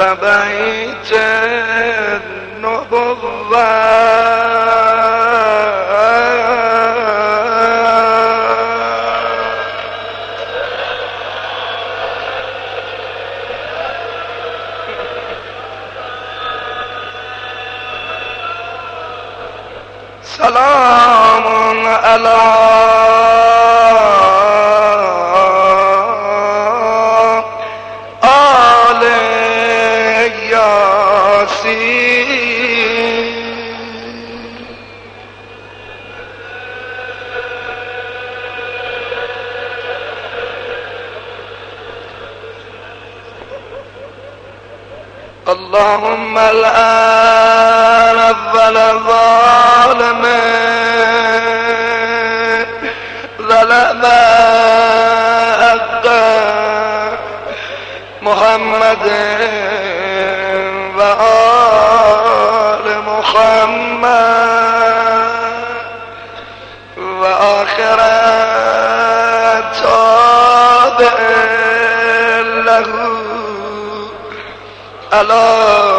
بيت النبوة سلام على آل ياسين اللهم الآن أول ظالم ظلم حق محمد وآل محمد وآخر تابع له على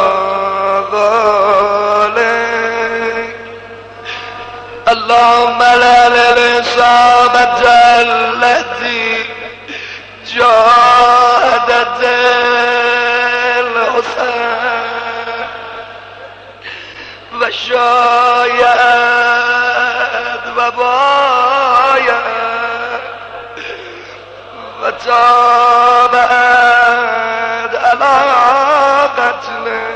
ذلك اللهم لا للإصابة التي جاهدت الحسين وشايد وبايد وتابعت على قتله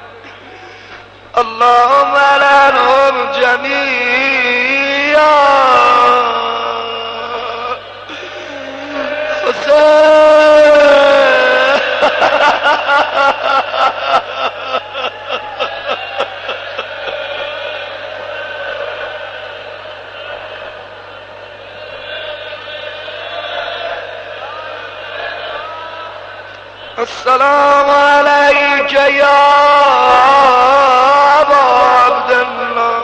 اللهم لعنهم جميعا السلام عليك يا أبا عبد الله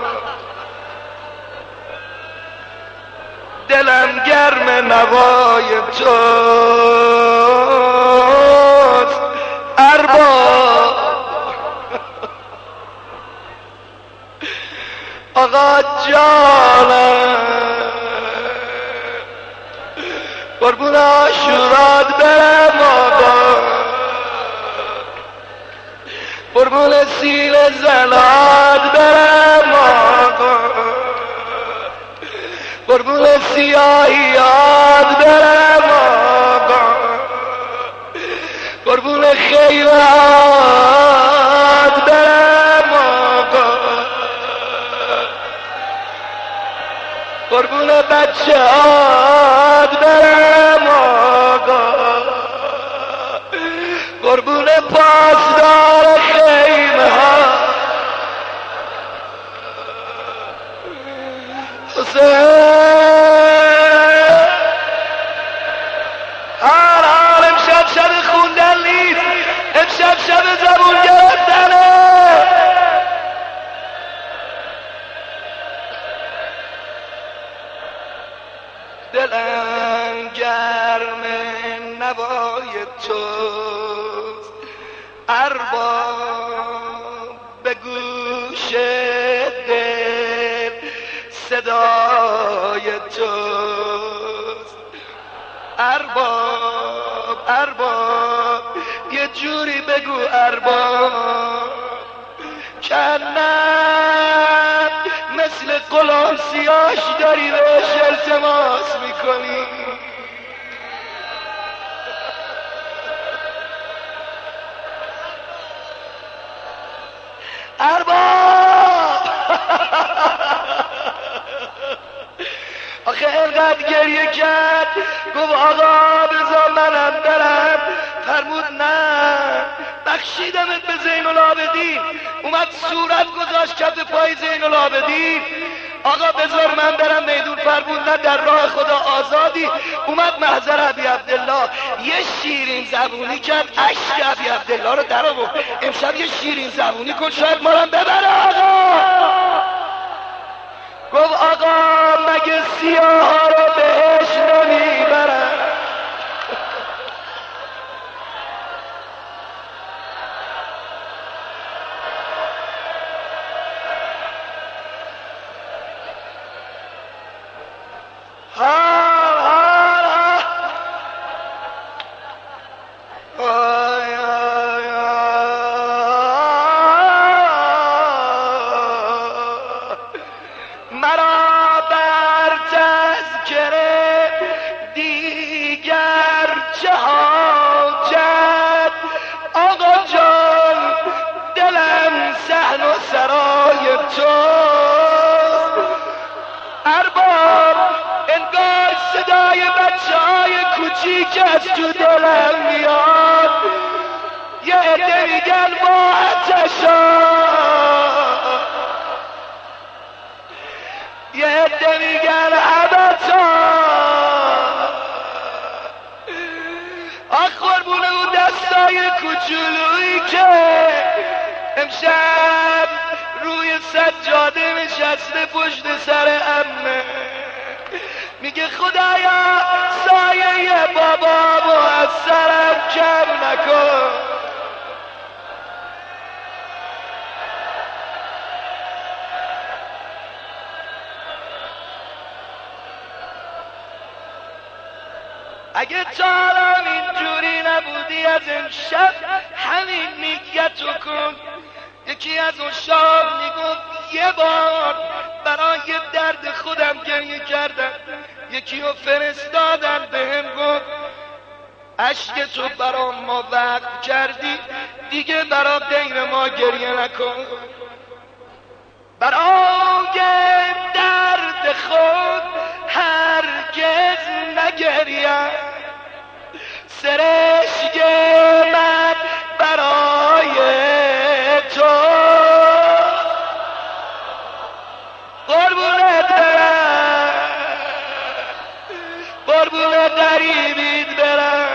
دلم گرم نوای توست ارباب آقا جانم قربون عاشورات برم آقا قربون سیل زنات برم آقا قربون سیاهیات برم آقا قربون خیرات برم آقا قربون بچه هات برم آقا قربون پاسدار خیمه ها هر حال امشب شب خوندن نیست امشب شب زبون گرفتنه دلم گرم نوای توست ارباب به گوش دل صدای توست ارباب یه جوری بگو ارباب کنم مثل غلام سیاش داری بهش التماس میکنی ارباب آخه اینقدر گریه کرد گفت آقا بذار منم برم فرمود نه بخشیدمت به زین العابدین اومد صورت گذاشت کف پای زین العابدین آقا بذار من برم میدون فرمود نه در راه خدا آزادی اومد محضر ابی عبدالله یه شیرین زبونی کرد اشک ابی عبدالله رو در آورد امشب یه شیرین زبونی کن شاید ما رو ببره آقا گفت آقا مگه سیاه ها رو بهش نمیبرن مرا بر تذکره دیگر چه حاجت آقا جان دلم صحن و سرای تو ارباب انگار صدای بچه های کوچیک از تو دلم میاد یه عده میگن با آتشا یه عده میگن عبتا آخ قربون اون دستای کوچولویی که امشب روی سجاده نشسته پشت سر عمه میگه خدایا سایه بابامو از سرم کم نکن اگه تا الان اینجوری نبودی از امشب همین نیتو کن یکی از اون شام میگفت یه بار برای درد خودم گریه کردم یکی رو فرستادن بهم گفت اشک تو برا ما وقف کردی دیگه برا غیر ما گریه نکن برای درد خود هرگز نگریم سرشک من برای تو قربونت برم قربون غریبیت برم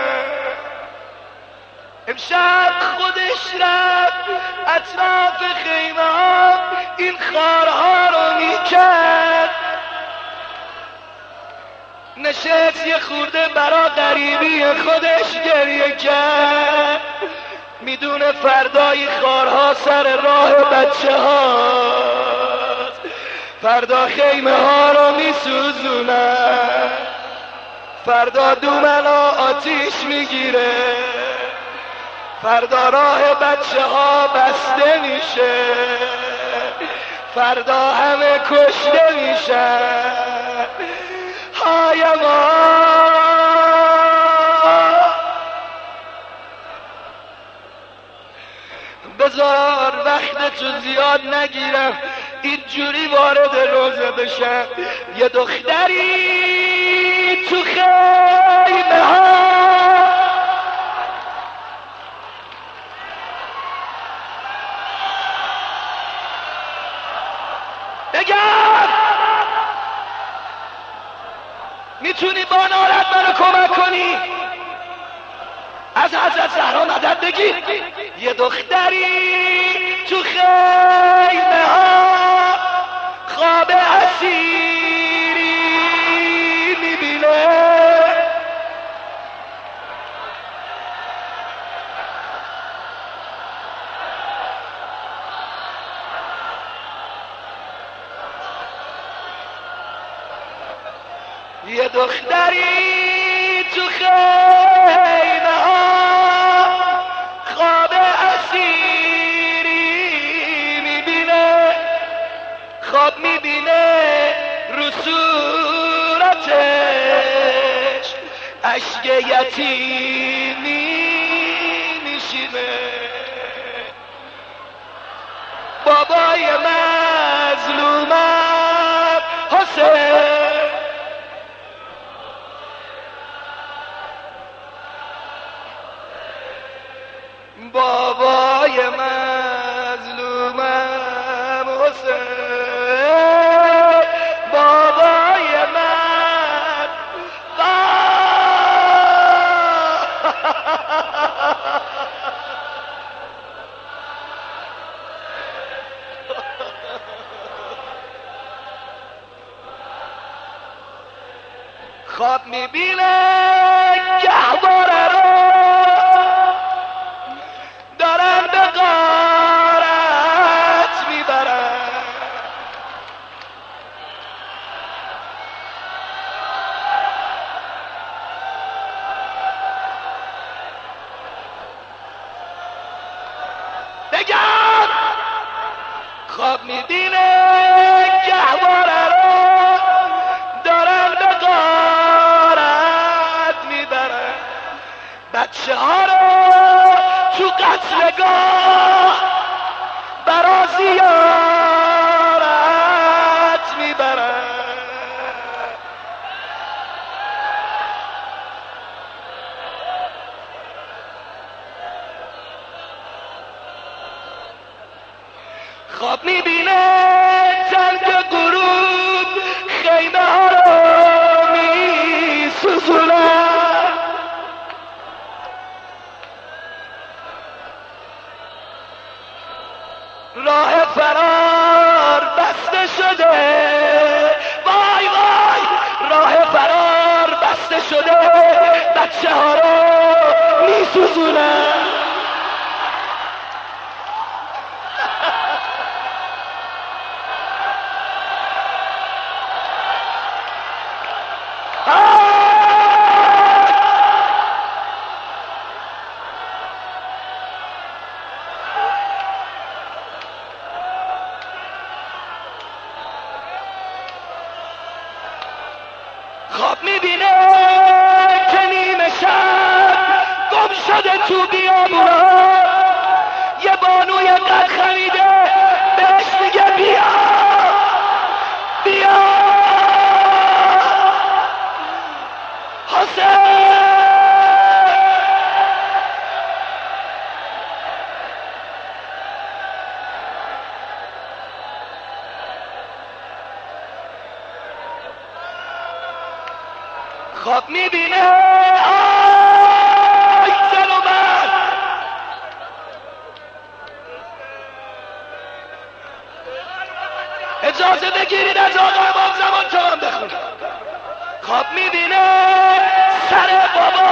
امشب خودش رفت اطراف خیمه ها این خارها رو میکرد نشست یه خورده برا غریبی خودش گریه کرد میدونه فردای خارها سر راه بچه هاست فردا خیمه ها رو میسوزونن فردا دومنا آتیش میگیره فردا راه بچه ها بسته میشه فردا همه کشته میشن های ما بذار وقت تو زیاد نگیرم اینجوری وارد روزه بشم یه دختری تو خیمه ها بگم میتونی با نارت منو کمک کنی از حضرت زهرا مدد بگیر یه دختری تو خیمه ها خواب اسیری میبینه یه دختری تو خیمه ها خواب اسیری میبینه خواب میبینه رو صورتش اشک یتیمی میشینه بابای مظلومم حسین بابای مظلومم حسین بابای من خواب میبینه گهواره رو دارن به غارت میبرن بگم خواب میبینه گهواره رو بچه ها رو میسوزونم. خواب میبینه که نیمه شب گم شده تو بیابونا، یه بانوی قد خمیده بهش میگه بیا بیا حسین. خواب میبینه آی زن و مرد، اجازه بگیرید از آقا امام زمان تا هم بخونم. خواب میبینه سر بابا،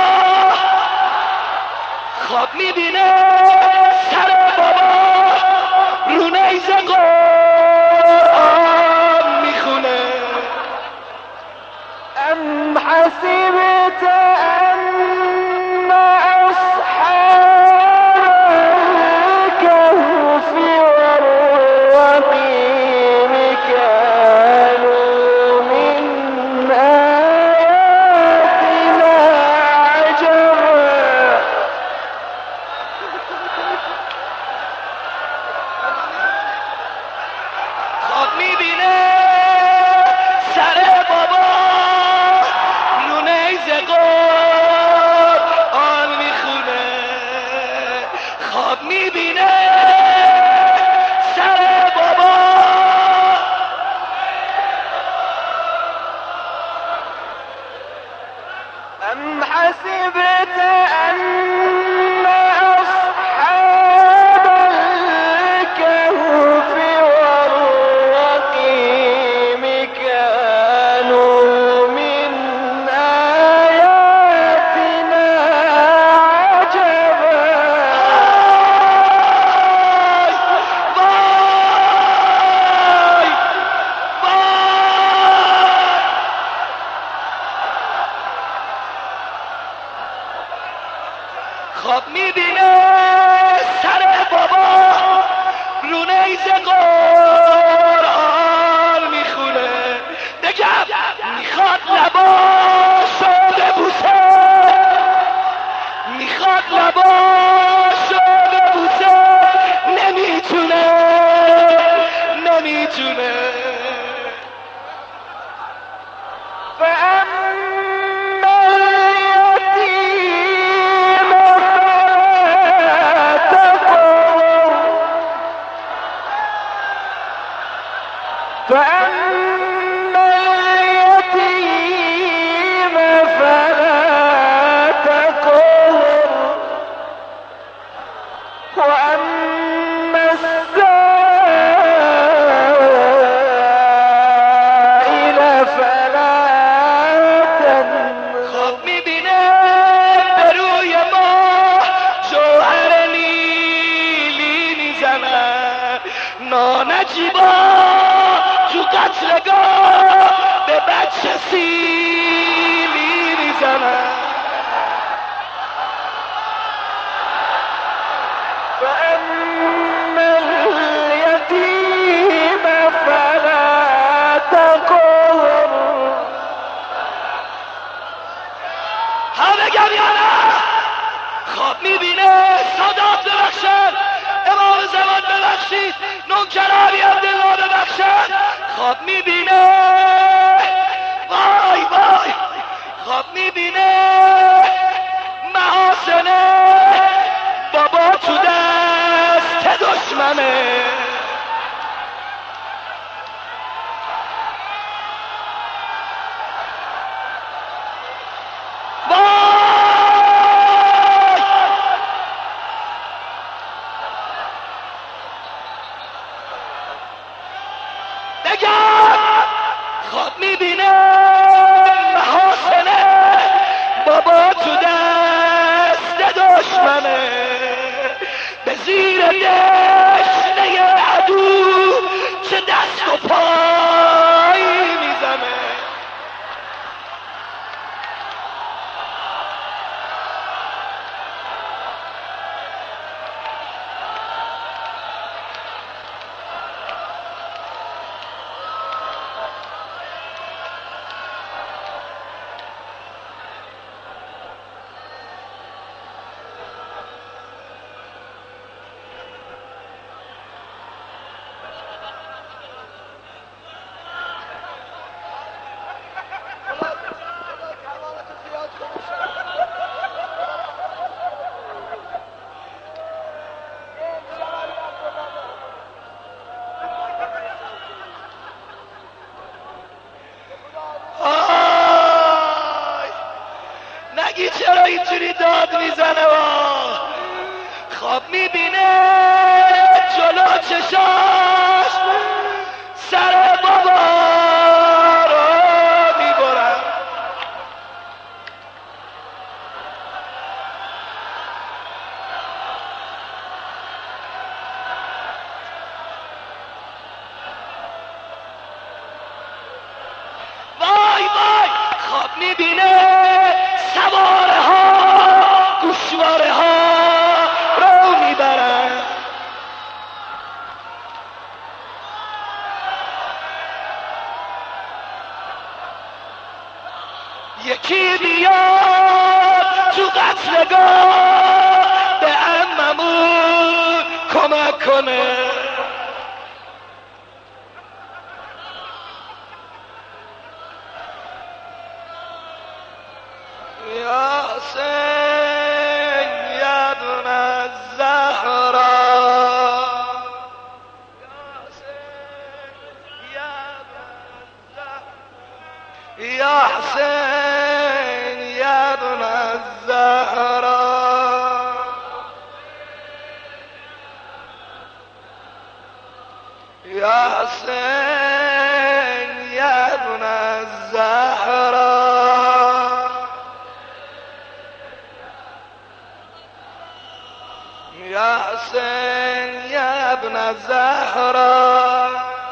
خواب میبینه سر بابا رو نیزه قرآن میخونه. أم حسبت أن أصحاب الكهف والرقيم كانوا من آياتنا عجبا. خواب میبینه سر بابا رو نیزه قرآن میخونه. خواب میبینه سر بابا أم حسبت أن أصحاب الكهف والرقيم كانوا من آياتنا عجبا. وای وای. خواب میبینه سر بابا رو نیزه قرآن میخونه. بگم میخواد لباشو ببوسه، میخواد لباشو ببوسه، نمیتونه نمیتونه. فأما اليتيم فلا تقهر، فأما اليتيم فلا تقهر، وأما السائل فلا تنهر. خواب میبینه به روی ما جوهر نیلی میزنن، نانجیبا تو قتلگاه به بچه سیلی میزنن. فأما اليتيم فلا تقهر، ها بگم یا نه؟ خواب میبینه سادات ببخشن، امام زمان ببخشید، نوکرانی عبدالله ببخشن. خواب میبینه وای وای. خواب میبینه محاسن بابا تو دست دشمنه. میبینه جلو چشاش سر بابا رو میبرن. وای وای خواب میبینه سواره ها گوشواره ها رو میبرن. یکی بیاد تو قتلگاه به عممون کمک کنه. یا حسین یا ابن الزهرا یا حسین یا ابن الزهرا یا حسین یا ابن الزهرا یا حسین یا ابن الزهرا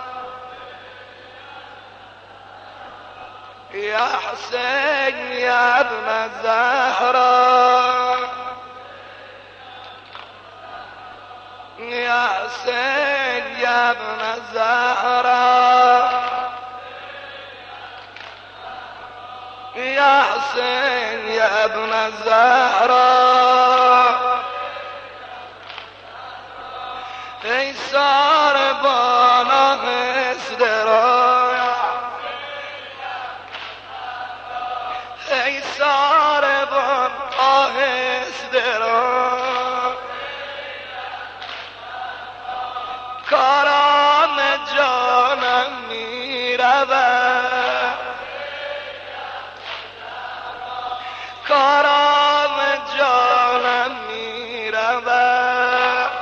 یا حسین یا ابن الزهرا یا حسین یا ابن الزهرا یا حسین یا ابن الزهرا ای ساربان آهسته ای ساربان آهسته را کاران جانم می رود کاران جانم می رود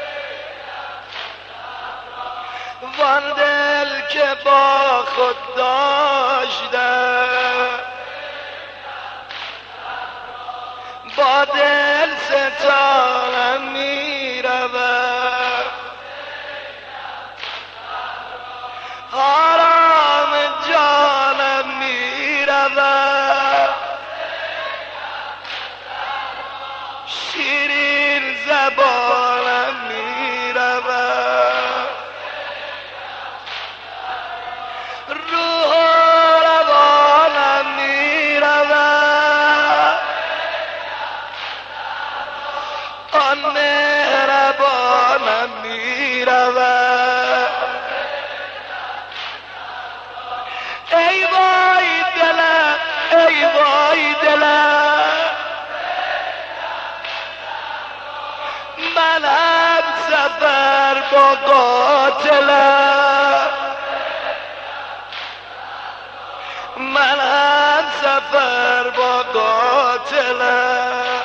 وان دل که با خود داشته با دل ستانم می رود آرام جانم می رود شیرین زبانم می رود روح و روانم می رود آن مهربانم می رود ای وای دلم ای وای دلم من هم سفر با قاتلم من هم سفر با قاتلم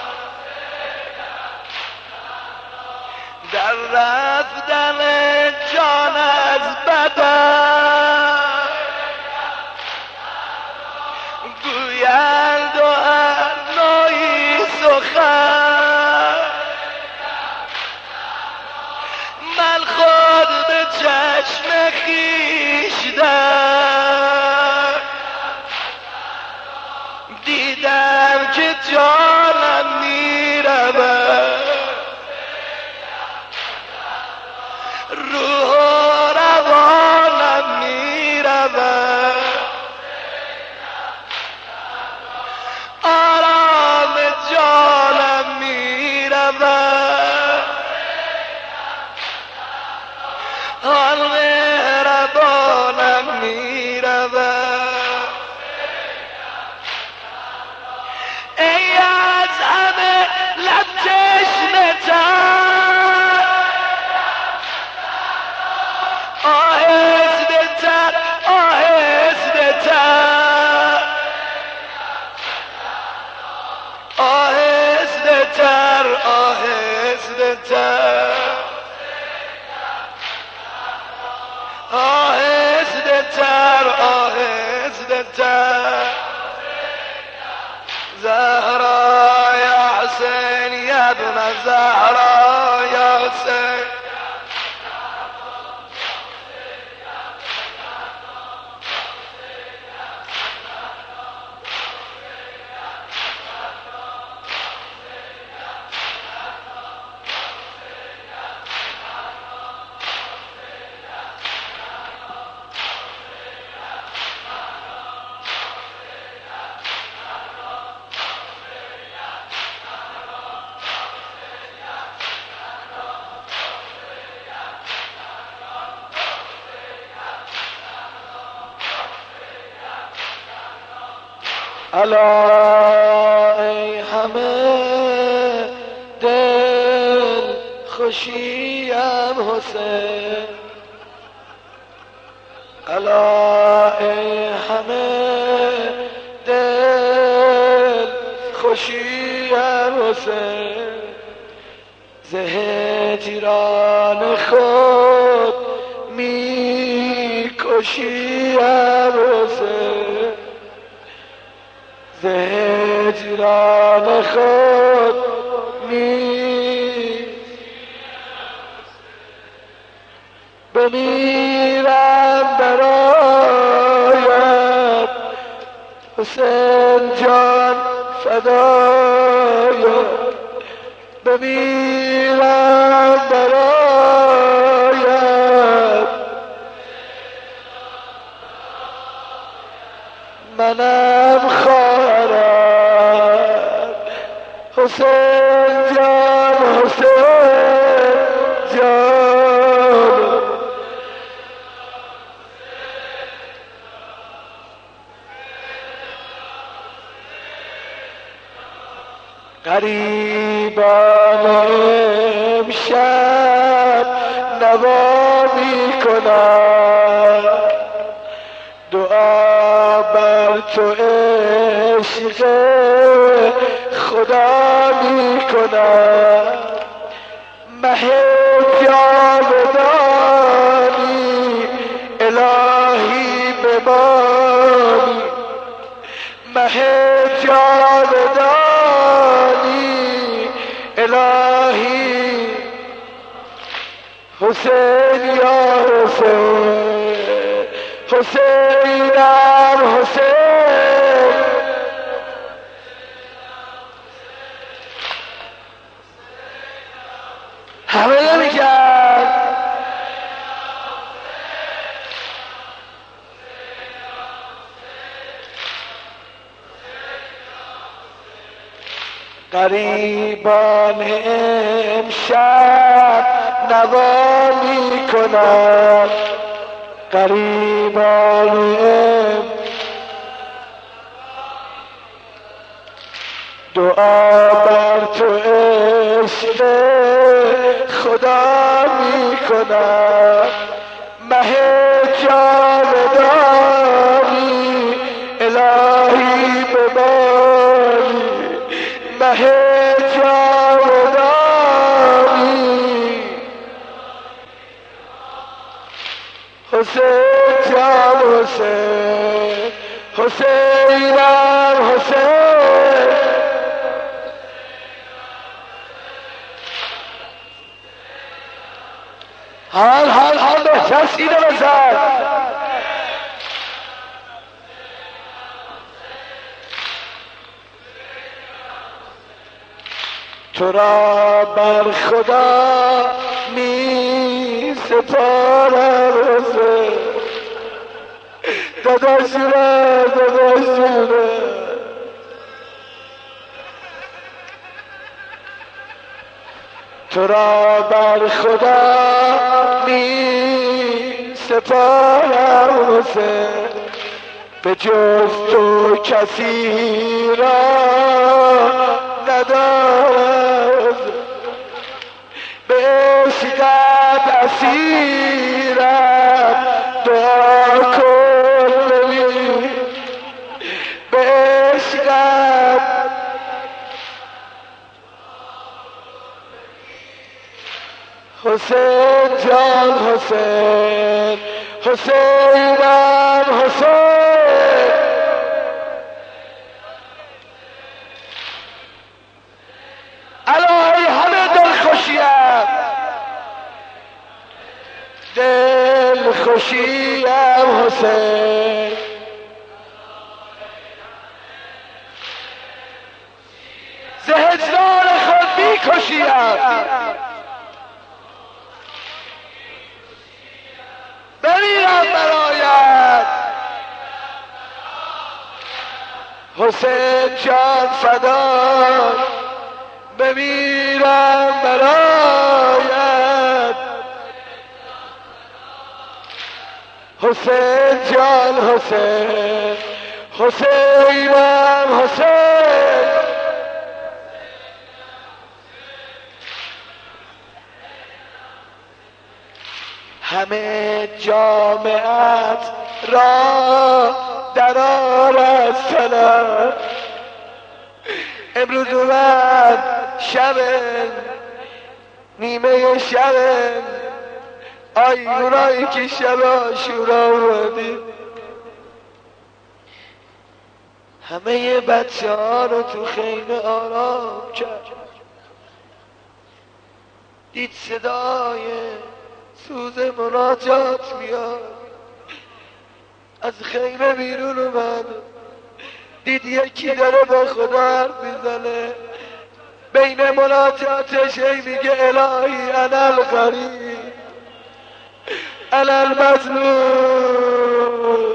در رفتن جان از بدن گویند و هر نوعی سخن من خود به چشم خویشتن دیدم که جانم می رود روح و روانم تر آهسته تر زهرا یا حسین یا دون زهرا یا حسین الا ای همه دل خوشیم حسین الا ای همه دل خوشیم حسین ز هجران خود می کشیم حسین ز هجران خود بمیرم برایت حسین جان فدایت بمیرم برایت منم خواهرم حسین جان حسین جان غریبان امشب نوا می کنم دعا بر تو عشق خدا می کنم مه جاودانی الهی ببانی مه جاودانی الهی حسین یا حسین حسینم حسین همه نمیکرد غریبان امشب نوا می کنند غریبان دعا بر تو عشق خدا می کنند مه جاودانی الهی ببانی مه جاودانی حسین جان حسین حسینم حسین حال بهتر سینه بزن تو را بر خدا می سپارم حسین داداشونه تو را بر خدا می سپارم حسین به جز تو کسی را ندارم به عشقت اسیرم دعا کن به عشقت حسین جان حسین حسینم حسین الهی همه دلخوشیم دلخوشیم حسین ز هجران خود میکشیم بمیرم برایت حسین جان فدای بمیرم برایت حسین جان حسین حسینم حسین همه جامعت را در آرد سلام امروز اومد شب نیمه شب آیونایی که شب عاشورا اومدی همه بچه ها رو تو خیمه آرام کرد دید صدای سوز مناجات میاد از خیمه بیرون اومد دید یکی داره با خدا حرف میزنه بین مناجاتش میگه الهی انا الغریب انا المظلوم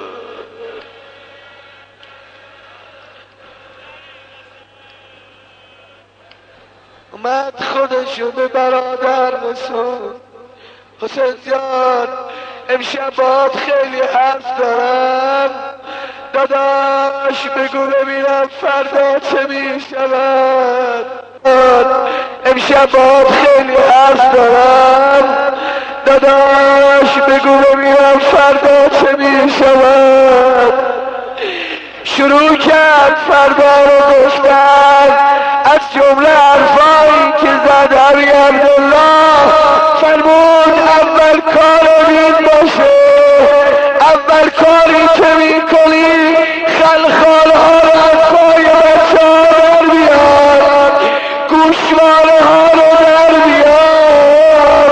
اومد خودشو به برادر رسوند حسین جان امشب باید خیلی حرف دارم داداش بگو ببینم فردا چه میشود امشب باید خیلی حرف دارم داداش بگو ببینم فردا چه میشود شروع کرد فردا رو گفتن از جمله حرفایی که زد علی عبدالله فرمود اول کار این باشه اول کاری که میکنی خلخالها رو از پای بچه ها در بیار گوشواره ها رو در بیار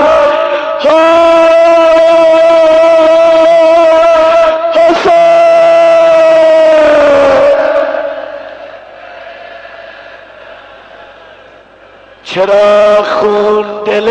چرا خون دل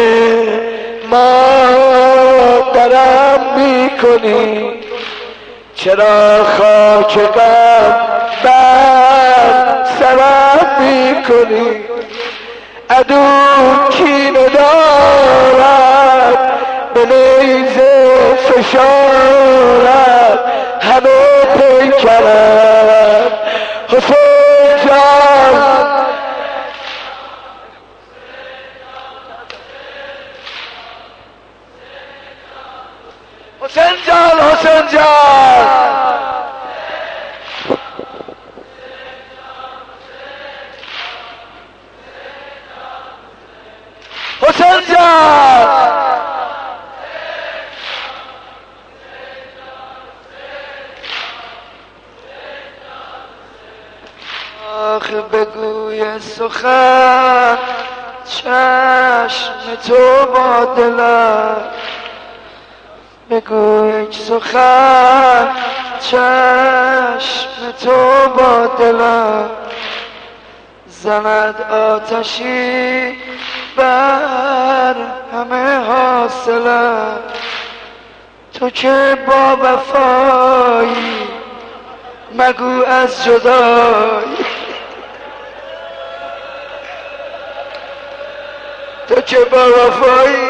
مادرم میکنی چرا خاک غم بر سرم میکنی عدو کینه دارد به نیزه فشارد همه پیکرم حسین جان حسین جان حسین جان حسین جان آخ بگوی سخن چشم تو با دلم بگو یک سخن چشم تو با دلم زند آتشی بر همه حاصلم تو که با وفایی مگو از جدایی تو که با وفایی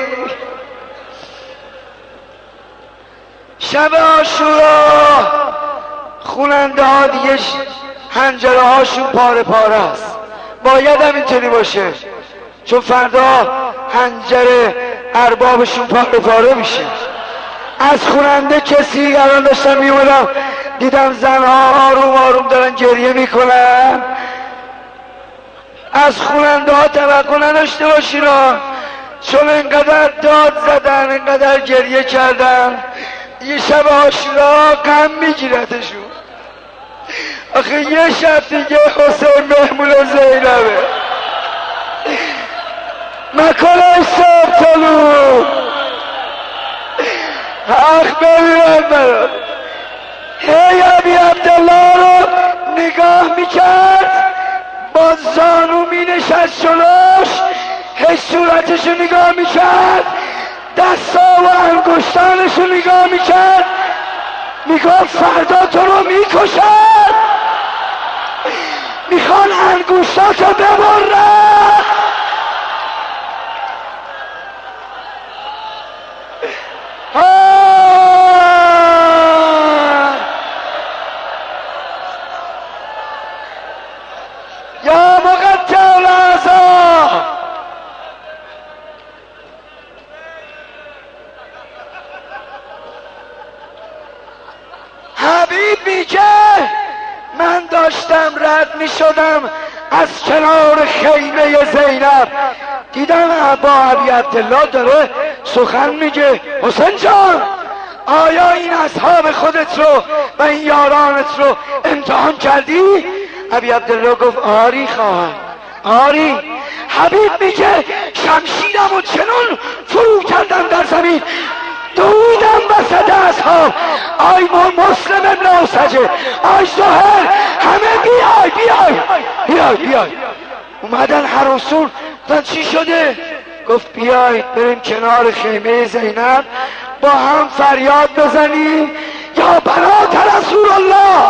شب عاشورا خواننده ها دیگه حنجره هاشون پاره پاره است باید هم اینطوری باشه چون فردا حنجره اربابشون پاره پاره میشه از خواننده کسی الان داشتم میومدم دیدم زنها آروم آروم دارن گریه میکنن از خواننده ها توقع نداشته باشین چون انقدر داد زدن انقدر گریه کردن یه شب عاشورا غم میگیرتشون. آخه یه شب دیگه حسین مهمون زینبه، مکانش صبح طلوع. حق ببینم برات هی ابی عبدالله رو نگاه میکرد، با زانو مینشست جلوش، هی صورتشو نگاه میکرد، دستا و انگشتانشو نگاه میکرد، میگفت فردا تو رو میکشن، میخوان انگشتاتو ببرن. یا مقطع الاعضا، حبیب میگه من داشتم رد میشدم از کنار خیمه زینب، دیدم با ابی عبدالله داره سخن میگه. حسین جان آیا این اصحاب خودت رو و این یارانت رو امتحان کردی؟ ابی عبدالله گفت آری خواهر آری. حبیب میگه شمشیرم و چنان فرو کردم در زمین، دویدم وسط اصحاب، آی مسلم ابن اوسجه، آی زهر، همه بیای بیای بیای بیای. اومدن هر رسول گفتن چی شده؟ گفت بیایید بریم کنار خیمه زینب با هم فریاد بزنیم یا بنات رسول الله.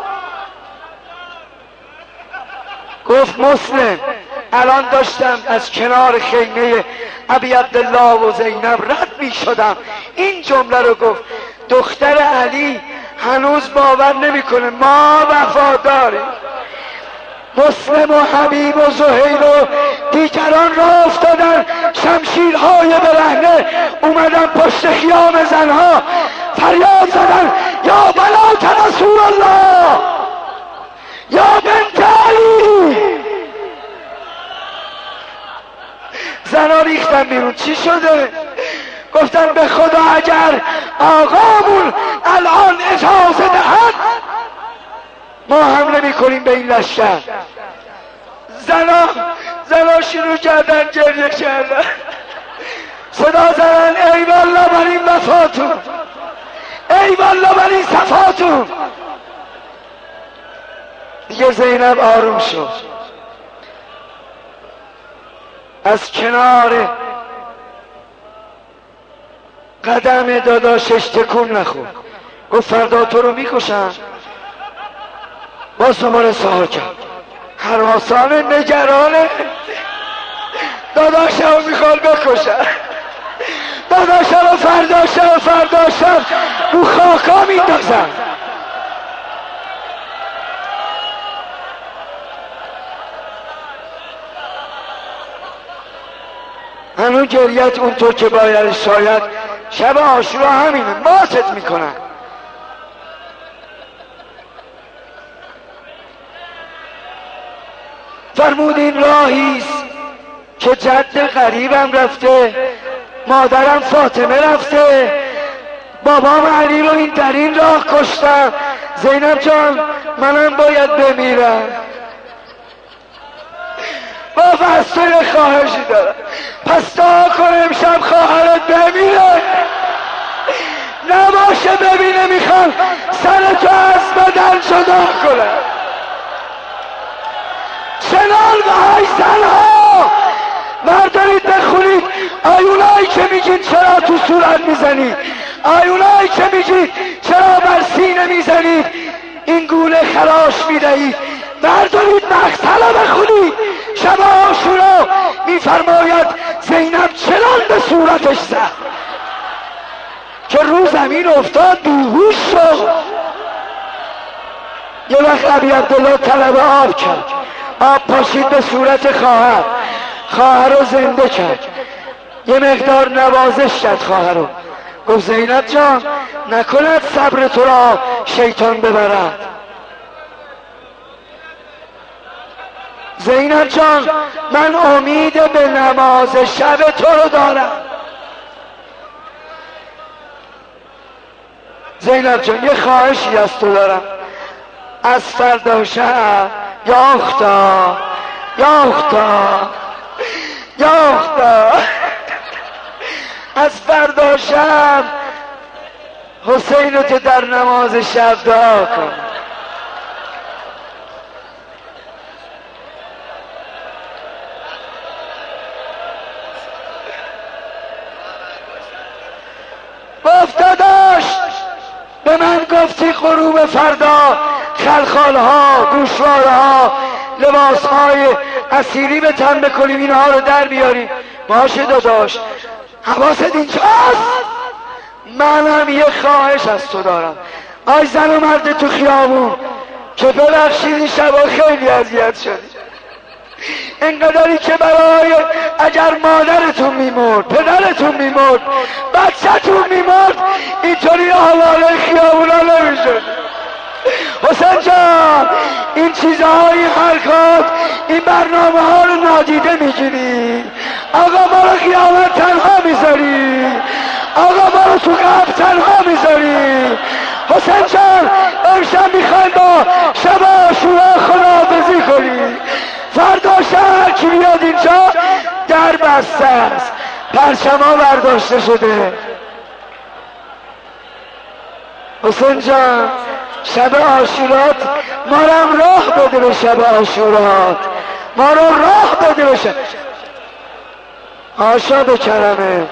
گفت مسلم الان داشتم از کنار خیمه ابی عبدالله و زینب رد می شدم، این جمله رو گفت. دختر علی هنوز باور نمیکنه ما وفاداریم. مسلم و حبیب و زهیر و دیگران را افتادن، شمشیرهای برهنه اومدن پشت خیام زنها، فریاد زدن یا بنات رسول الله یا بنت علی. زنها ریختن بیرون. چی شده؟ گفتن به خدا اگر آقامون الان اجازه دهد ما حمله میکنیم به این لشکر. زنها شروع کردن گریه کردن، صدا زدن ای والله بر این وفاتون، ای والله بر این صفاتون. دیگه زینب آروم شد، از کنار قدم داداشش تکون نخورد. گفت فردا تو رو میکشن. باز دوباره سوال کرد، هراسانه نگرانه، داداشم میخوان بکشن، داداشم فرداشم رو خاکا میندازن. هنون گریت اونطور که باید، شاید شب عاشورا همینه، ماتت میکنن. فرمود این راهیست که جد غریبم رفته، مادرم فاطمه رفته، بابام علی رو این در این راه کشتم. زینب جان منم باید بمیرم. بابا از تو یه خواهشی دارم، پس دعا کن امشب خواهرت بمیره، نباشه ببینه میخوان سرتو از بدن جدا کنه. چنان و های زنها بردارید بخونید، آیونایی که میگید چرا تو صورت میزنید، آیونایی که میگید چرا بر سینه میزنید، این گونه خراش میدهید، بردارید مقتلا بخونید. شب عاشورا میفرماید زینب چنان به صورتش زد که رو زمین افتاد، بیهوش شد. یه وقت ابی عبدالله طلب آب کرد، آب پاشید به صورت خواهر رو زنده کرد، یه مقدار نوازش کرد خواهر رو. گفت زینب جان نکند صبر تو را شیطان ببرد. زینب جان من امید به نماز شب تو رو دارم. زینب جان یه خواهشی از تو دارم، از فردا شب یا اختا از فردا شب حسین رو در نماز شب دعا کن. داداش به من گفتی غروب فردا خلخالها، گوشوارها، لباسهای اسیری به تن بکنیم، اینها رو در بیاریم. باشه داداش، حواست اینجاست. منم یه خواهش از تو دارم، آی زن و مرد تو خیابون، که ببخشید این شبا خیلی اذیت شدی، انقدری که برای اگر مادرتون میمرد، پدرتون میمرد، بچه‌تون میمرد، اینطوری حواله خیابونا نمیشد. حسین جان این چیزها، این حرکات، این برنامه ها رو نادیده میگیری. آقا ما رو قیامت تنها میذاری، آقا ما رو تو قبر تنها میذاری. حسین جان امشب میخوایم با شب عاشورا خداحافظی کنی. فردا شب کی بیاد اینجا در بسته است، پرچما برداشته شده. حسین جان شب عاشورات ما رو راه بده، به شب عاشورات ما رو راه بده، به شب آشا به کرمه.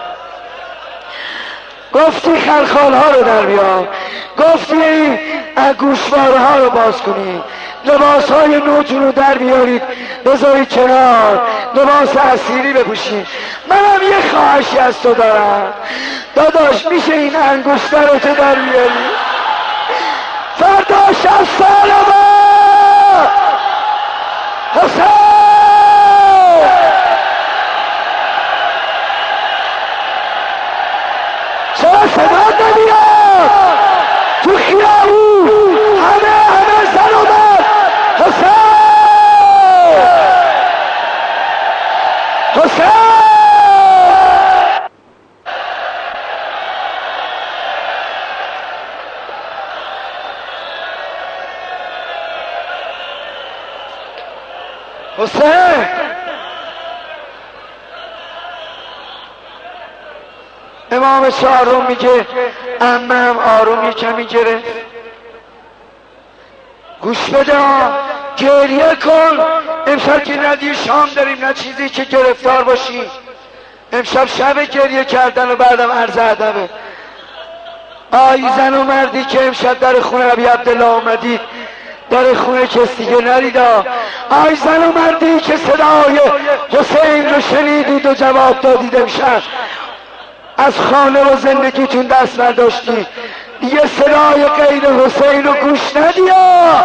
گفتی خلخال ها رو در بیار، گفتی این گوشواره ها رو باز کنی، لباس های نوتون رو در بیارید بذارید کنار، لباس اسیری بپوشید. منم یه خواهشی از تو دارم داداش، میشه این انگشتر رو تو در بیاری؟ فردا 60 سال ما حسین چرا صدا نمیاد تو خیابون؟ همه زن و مرد حسین امام چهارم میگه عمم آروم یه کمی گرفت. گوش بده، گریه کن. امشب که ندی شام داریم، نه چیزی که گرفتار باشی. امشب شب گریه کردن و بعدم عرض ادبه. آی زن و مردی که امشب در خونه ابی عبدالله اومدید، در خونه کسی دیگه نریدا. آی زن و مردی که صدای حسین رو شنیدید و جواب دادید، امشب از خانه و زندگیتون دست نداشتی، دیگه صدای غیر حسین رو گوش ندیا.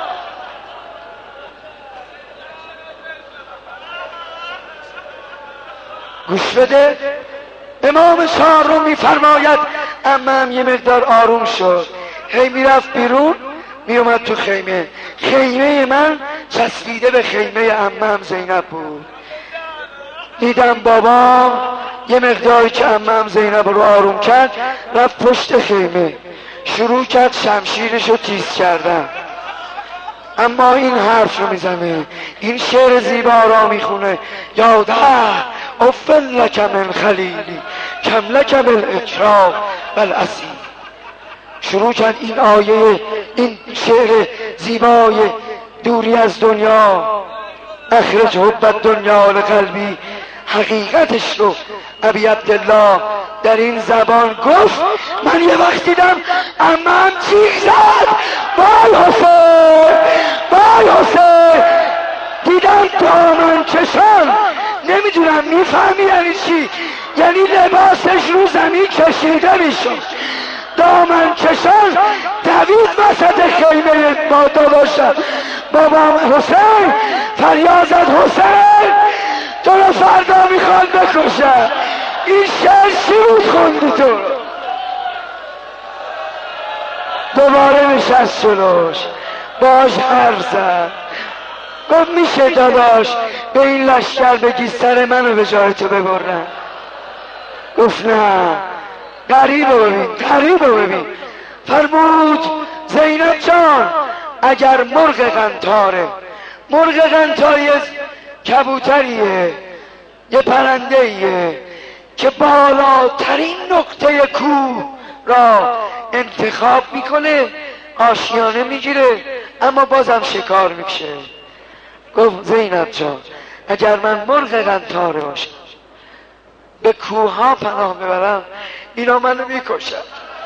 گوش بده، امام چهارم میفرماید عمم یه مقدار آروم شد، هی میرفت بیرون میومد تو خیمه. خیمه من چسبیده به خیمه عمم زینب بود. دیدم بابام یه مقداری که عمم زینب رو آروم کرد، رفت پشت خیمه شروع کرد شمشیرش رو تیز کردن. اما این حرف رو میزنه، این شعر زیبا را میخونه: یاده افن لک من خلیلی کم لک بالاکرام والاصیل. شروع کرد این آیه، این شعر زیبای دوری از دنیا، اخرج حب الدنیا لقلبی، حقیقتش رو ابی عبدالله در این زبان گفت. من یه وقت دیدم عمم چیک زد، وای حسین وای حسین، دیدم دامن کشان، نمیدونم میفهمی یعنی چی؟ یعنی لباسش رو زمین کشیده میشد، دامن کشان دوید وسط خیمه ما داداشم. بابام حسین فریاد زد: حسین تو رو فردا میخوان بکشن. این شعر چی بود خوندی تو؟ دوباره نشست جلوش، باش حرف زد، گفت میشه داداش به این لشکر بگی سر منو به جای تو ببرن؟ گفت نه، قریب رو ببین، قریب رو ببین. فرمود زینب جان اگر مرغ قنطاره، مرغ قنطاری کبوتریه، یه پرندهیه که بالاترین نقطه کوه را انتخاب میکنه، آشیانه میگیره اما بازم شکار میکشه. گفت زینب جان اگر من مرغ قنطاره باشم به کوه ها پناه ببرم اینا منو میکشن.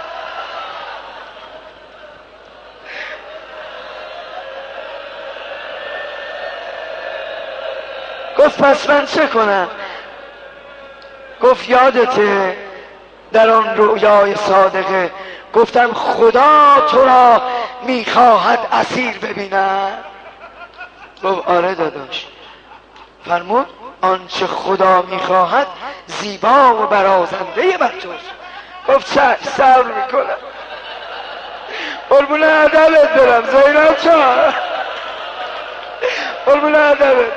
گفت پس من چه کنم؟ گفت یادته در آن رویای صادقه گفتم خدا تو را میخواهد اسیر ببیند؟ گفت آره داداش. فرمود آنچه خدا میخواهد زیبا و برازنده بر توست. گفت چشم صبر میکنم. قربون ادبت برم زینب جان، قربون ادبت.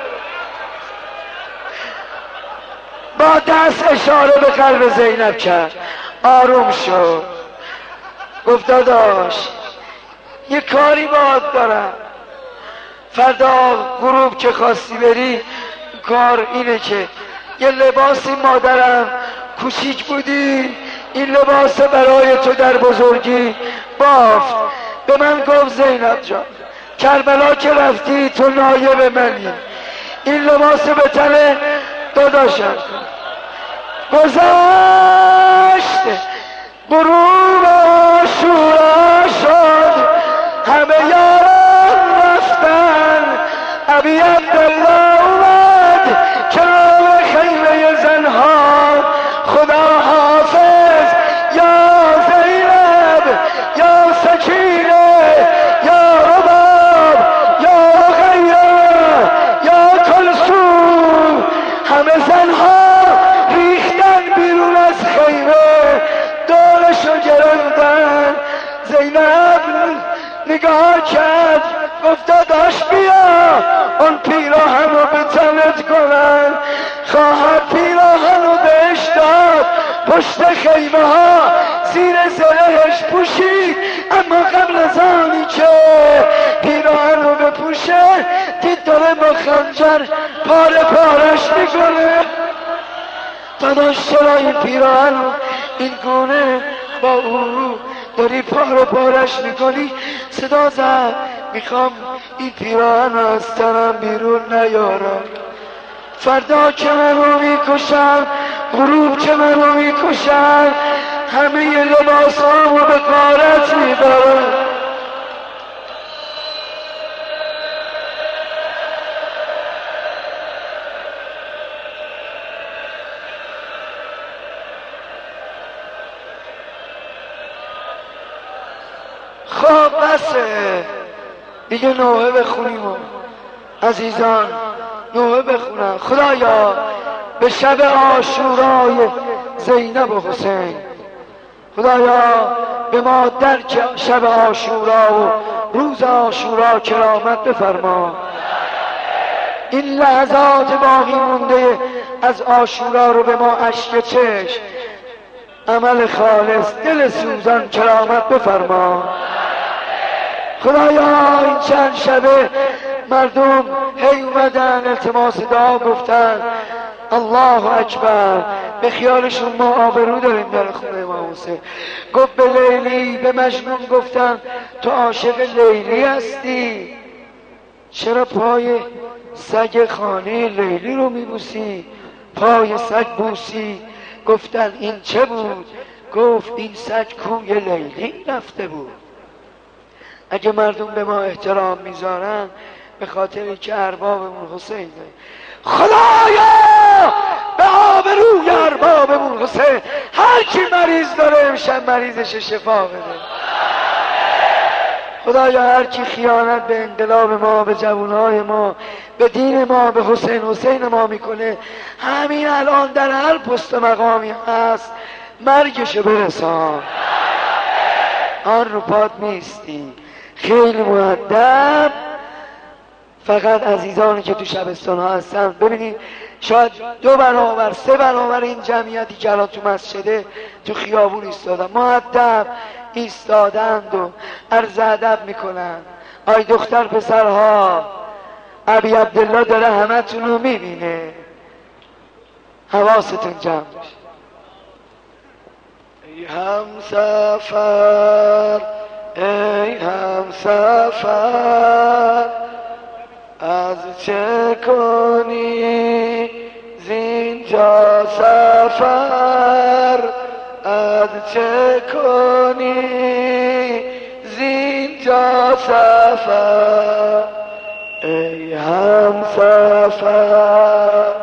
با دست اشاره به قلب زینب کرد، آروم شد. گفت داداش یه کاری باهات دارم، فردا غروب که خواستی بری کار اینه که یه لباسی مادرم کوچیک بودی این لباس برای تو در بزرگی بافت. به من گفت زینب جان کربلا که رفتی تو نایب منی، این لباس به تن داداشم کن. گذشت غروب عاشورا شد همه یاران رفتن، ابی عبدالله اومد کنار خیمه زنها. خدا حافظ یا زینب یا سکینه یا رباب یا رقیه یا کلثوم، همه زنها ریختن بیرون از خیمه دورشو گرفتن. زینب نگاه کرد گفت داداش بیا اون پیراهن رو به تنت کنن. خواهد پیراهن رو بهش داد، پشت خیمه ها زیر زرهش پوشید، اما قبل از آنی که پیراهن رو بپوشه دید داره با خنجر پاره پارش میکنه. داداش چرا این پیراهن رو این گونه با او داری پاره پارش میکنی؟ صدا زد میخوام این پیراهن رو از تنم بیرون نیارم، فردا که من رو میکشم، غروب که من رو میکشم، همه لباس ها رو به غارت میبرم. خب بسه دیگه نوحه بخونیم عزیزان، نوحه بخونم. خدایا به شب عاشورای زینب و حسین، خدایا به ما در شب عاشورا و روز عاشورا کرامت بفرما. این لحظات باقی مونده از عاشورا رو به ما اشک چشم، عمل خالص، دل سوزان کرامت بفرما. خدایا این چند شبه مردم هی اومدن التماس دعا گفتن، الله اکبر، به خیالشون ما آبرو داریم در خونه امام حسین. گفت به لیلی، به مجنون گفتن تو عاشق لیلی هستی، چرا پای سگ خانه لیلی رو میبوسی؟ پای سگ بوسی. گفتن این چه بود؟ گفت این سگ کوی لیلی رفته بود. اگه مردم به ما احترام میذارن به خاطر که اربابمون حسینه. خدایا به آبروی اربابمون حسین هر کی مریض داره امشب مریضش شفا بده. خدایا هر کی خیانت به انقلاب ما، به جوانهای ما، به دین ما، به حسین ما میکنه، همین الان در هر پست مقامی هست مرگشو برسان. آن رو پات نیستی، خیلی مؤدب. فقط عزیزانی که تو شبستان ها هستن ببینید شاید 2 برابر 3 برابر این جمعیتی که الان تو مسجده تو خیابون ایستادن، مؤدب ایستادند و عرض ادب میکنن. آی دختر پسرها، ابی عبدالله داره همه تون رو میبینه، حواستون جمع بشه. ای همسفر ای همسفر، از چه کنی زینجا سفر، از چه کنی زینجا سفر. ای همسفر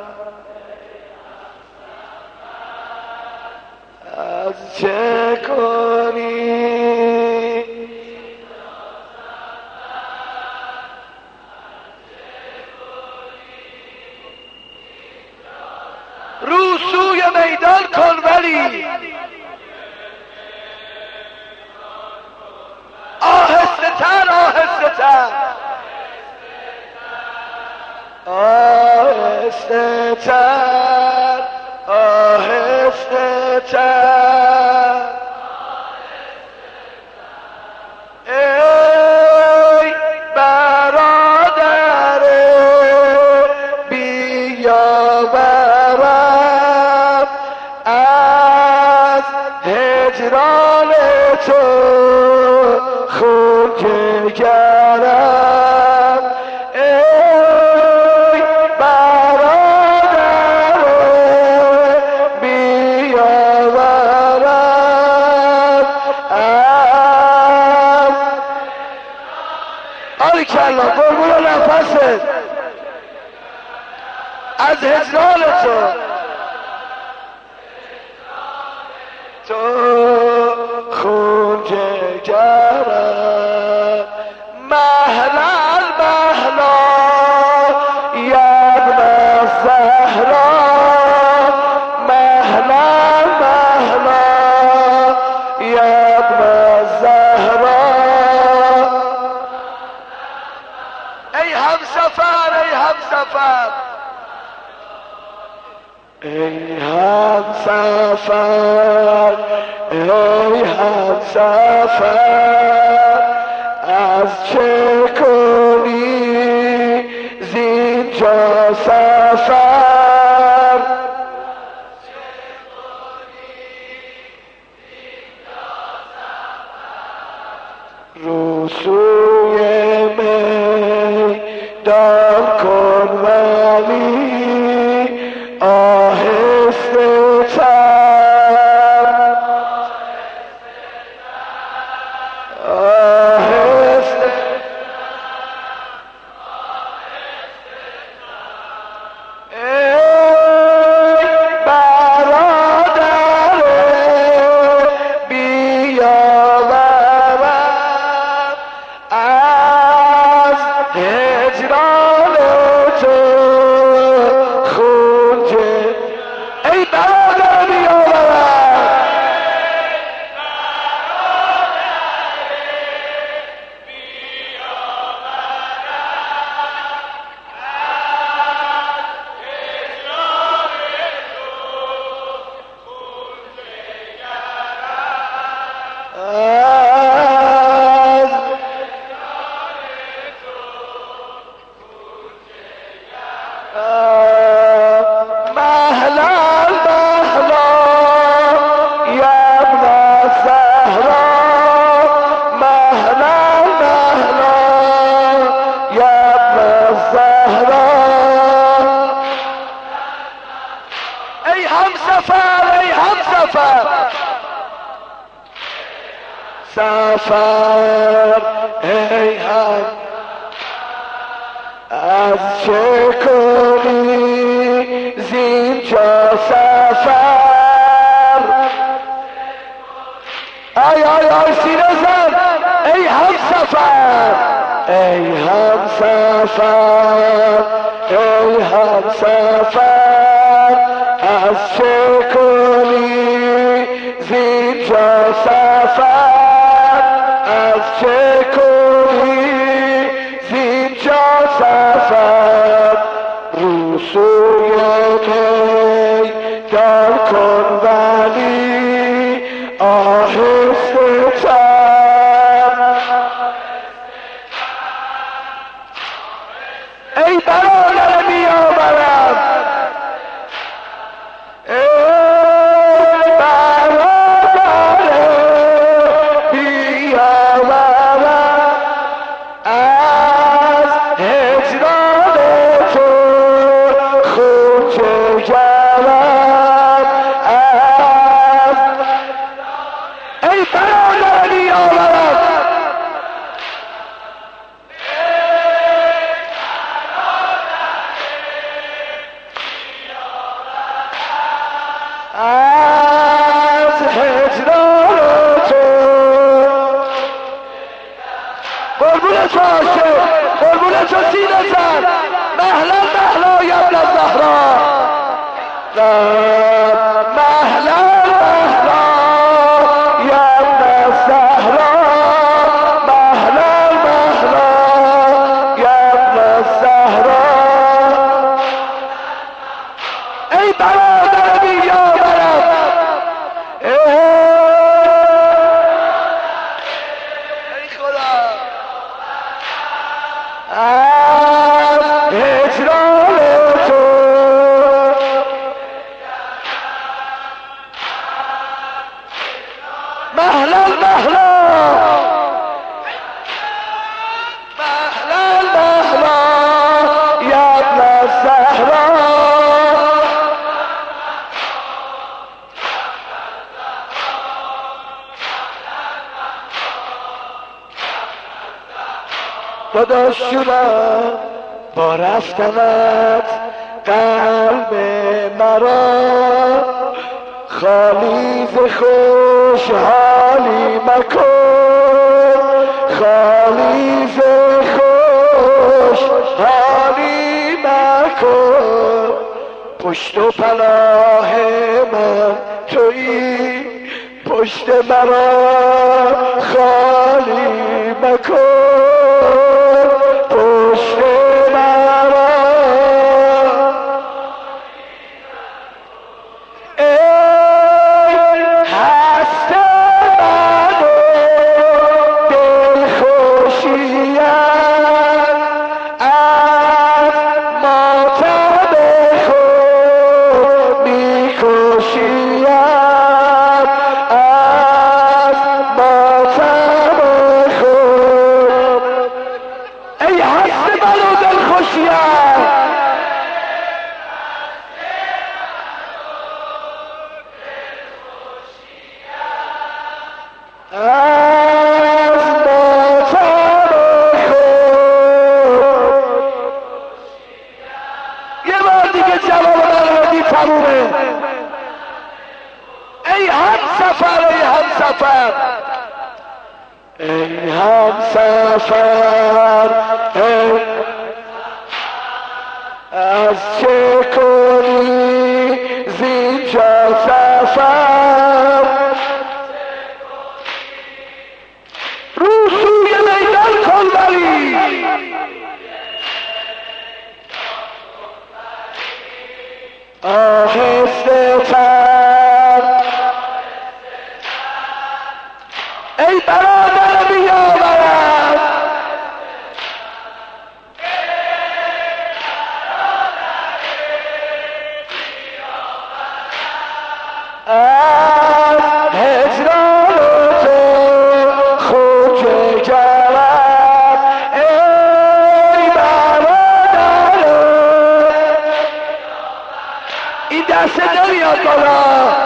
از چه کنی رو سوی میدان کن ولی آهسته تر آهسته تر آهسته تر آهسته تر. ای برادر بیا برم از هجران تو خون که گرم. ای برادر بیا برم از آری کلا قربون نفست از هجران تو خون که گرم. مهلا مهلا یا ابن الزهرا، مهلا مهلا یا ابن الزهرا. ای همسفر ای همسفر ای همسفر ای همسفر، از چه کنی زینجا سفر. رو سوی میدان کن ولی آهسته تر آهسته. ای برادر بیا برم از هجران تو خون که. ای برادر بیا برم مهلا مهلا یا ابن الزهرا، مهلا مهلا یا ابن الزهرا. ای همسفر ای همسفر سفر ای هم از چه کنی زینجا سفر. آی آی آی سینه زن. ای همسفر ای همسفر ای همسفر، از چه کنی زینجا سفر، از چه کنی زینجا سفر. رو سوی کن ولی آهسته تر. ای برادر بیاورم، ای برادر بیاورم، از هجران تو خون چکم، ای برادر بیاورم، از هجران تو. قربونت باشه، قربونت سینه زن. مهلا مهلا یا ابن الزهرا، مهلا مهلا یا ابن الزهرا، مهلا مهلا یا ابن الزهرا. ای برادر بیاورم، ای خدا، از هجران تو مهلا مهلا، مهلا مهلا یا ابن الزهرا. داداش شدم با رفتنت قلب مرا، خالی ز خوشحالی مکن، خالی ز خوشحالی مکن. پشت و پناه من تویی، پشت مرا خالی مکن، پشت مرا. ای هست من و دلخوشیم، از ماتم خود میکشیم، از ماتم خود. ای هست من و دلخوشیم، از ماتم خود. یه بار دیگه جواب من تمومه. ای همسفر، ای همسفر، ای همسفر، از چه کنی زینجا سفر، رو سوی میدان کن ولی آهسته تر. ای برادر بیاورم، از هجران تو خون چکم، ای برادر. این دسته نمیاد بالا.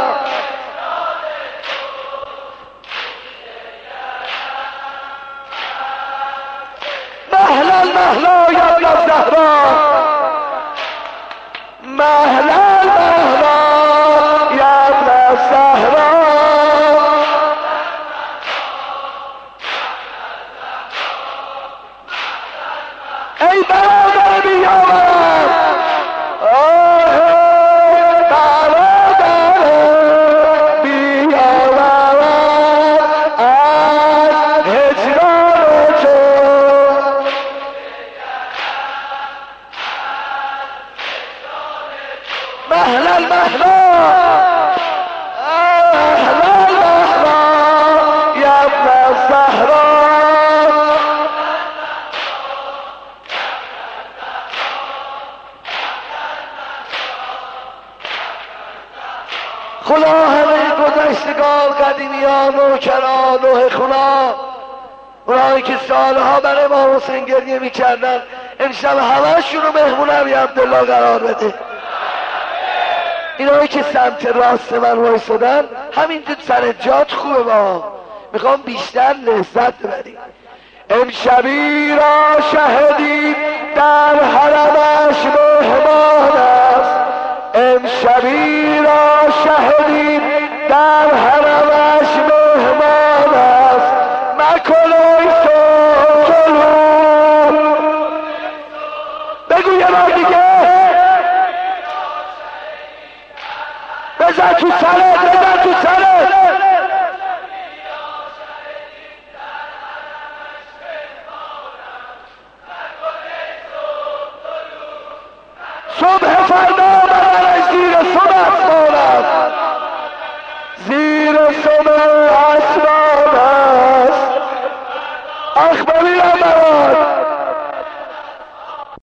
مهلا مهلا یا ابن الزهرا، مهلا مهلا یا ابن الزهرا. ای برادر بیاورم، برادر بیاورم، از هجران تو مهلا مهلا خدا همه گذشتگان قدیمیان نوکران نوح خدا اونایی که سالها برای امام حسین گریه میکردن امشب همه‌شون رو مهمون علی عبدالله قرار بده. اینایی که سمت راست من وایسادن همینجور سر جات خوبه، ما میخوام بیشتر لذت ببریم. امشبی را شهدید در حرمش مهمان است، امشبی را شهدید در حرمش مهمان است، مکنوی سلو بگو یه بار دیگه بزن تو سرت